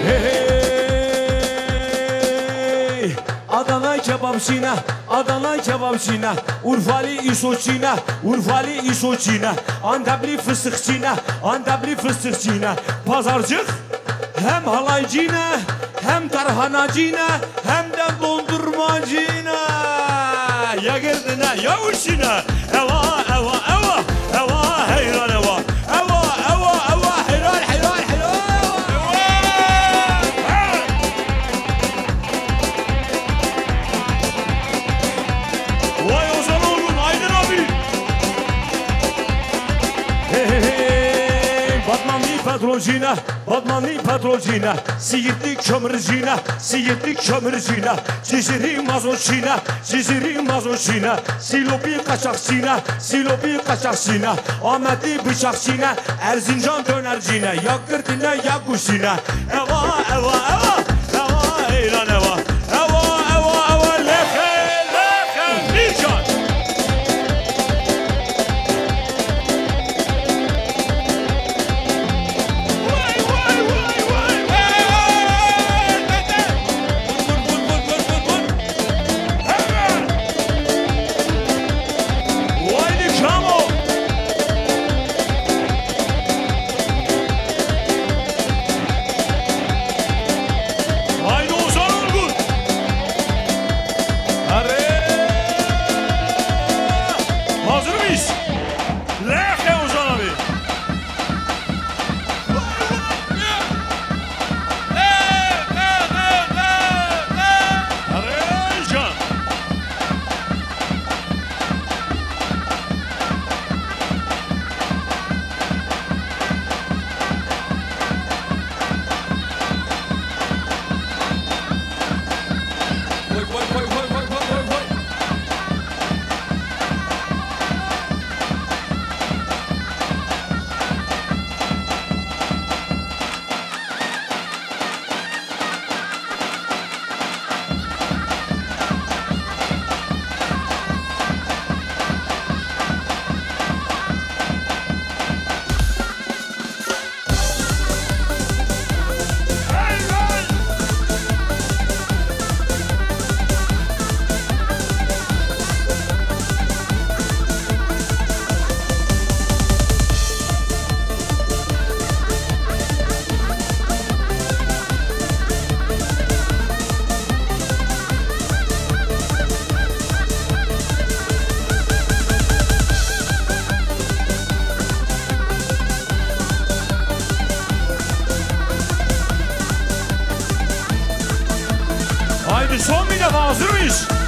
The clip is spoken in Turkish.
Hey, Adana kebapçına, Adana kebapçına, Urfalı İsoçina, Urfalı İsoçina, Antepli fıstıkçına, Antepli fıstıkçına, Pazarcık hem halaycına, hem tarhanacına, hem de dondurmacına. Ya girdine, ya uçina, eva, eva, eva, eva, heyran eva, eva, eva, eva, heyran, heyran, heyran. Vay Ozan oğlum, Aydın abi. Hey, hey, hey. Batmanlı petrolcina, Batmanlı petrolcina, Siirtli kömürcina, Siirtli kömürcina, Ciziri mazotçina, Ciziri mazotçina, Silopi kaçakçina, Silopi kaçakçina, Ahmetli bıçakçina, Erzincan dönercina, Yakırtına yakuşina, eva, eva, eva, eva, eylan eva, eva, eva, eva, lehe, lehe, Bircan. Haydi son bir defa, hazır mıyız?